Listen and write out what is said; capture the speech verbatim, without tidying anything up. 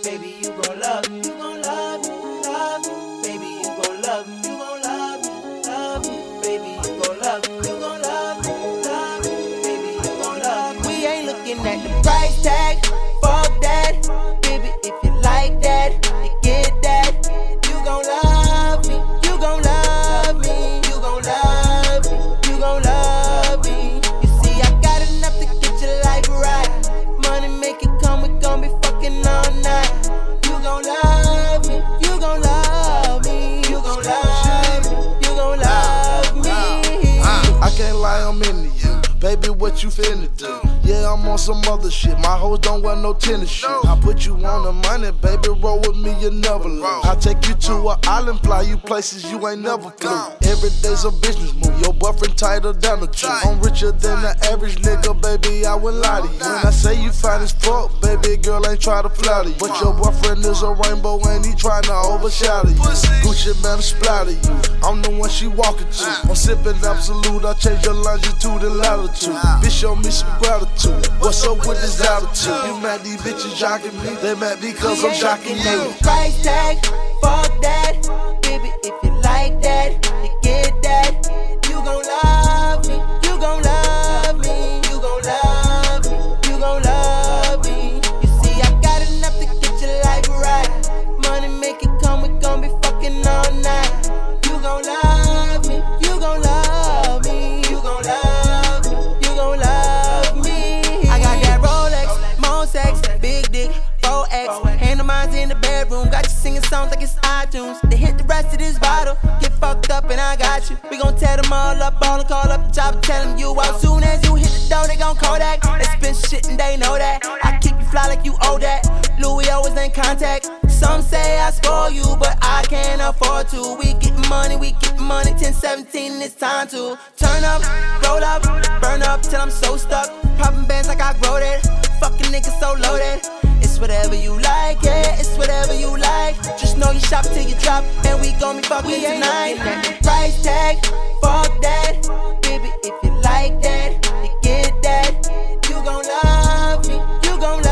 baby, you gon' love me. You gon' love me, love me, baby, you gon' love me. You gon' love me, love me, baby, you gon' love me. You gon' love me, love me, baby, you gon' love me. We ain't looking at the price tag, fuck that, baby, if you like that, you get that. You gon' love me, you gon' love me, you gon' love me, you gon' love me. You see, I got enough to get your life right. Money make it come, we gon' be fucking all night. You gon' love me, you gon' love me, you gon' love me, you gon' love me. I can't lie, I'm into you. Baby, what you finna do? Yeah, I'm on some other shit. My hoes don't wear no tennis shoes. I put you on the money, baby, roll with me, you never lose. I'll take you to an island, fly you places you ain't never flew. Every day's a business move, your boyfriend tighter than a tree. I'm richer than the average nigga, baby, I wouldn't lie to you. When I say you fine as fuck, baby, girl ain't try to flatter you. But your boyfriend is a rainbow and he trying to overshadow you. Gucci man splatter you, I'm the one she walking to. I'm sipping absolute, I change your longitude and latitude. Bitch, show me some gratitude. What's up with this attitude? You mad these bitches jocking me? They mad because I'm shocking you. Price tag, fuck that, baby, if you like that, you get that. You gon' love me, you gon' love me, you gon' love me, you gon' love me. You see, I got enough to get your life right. Money make it come, we gon' be fucking all night. You gon' love me, you gon' love me, you gon' love me, you gon' love me. I got that Rolex, more sex, big dick, four X. Hand of mine's in the bedroom, got you singing songs like it's iTunes. They hit the rest of this bottle, get fucked up and I got you. We gon' tear them all up, all and call up the chopper, tell them you out. Soon as you hit the door, they gon' Kodak. They spin shit and they know that. I keep you fly like you owe that. Louis always in contact. Some say I spoil you, but I can't afford to. We gettin' money, we gettin' money. ten seventeen, it's time to turn up, roll up, burn up till I'm so stuck. Poppin' bands like I grow that. Fucking niggas so loaded. It's whatever you like, yeah, it's whatever you like. Just know you shop till you drop, and we gon' be fucking we tonight. Price tag, fuck that, baby, if you like that, you get that. You gon' love me, you gon' love me.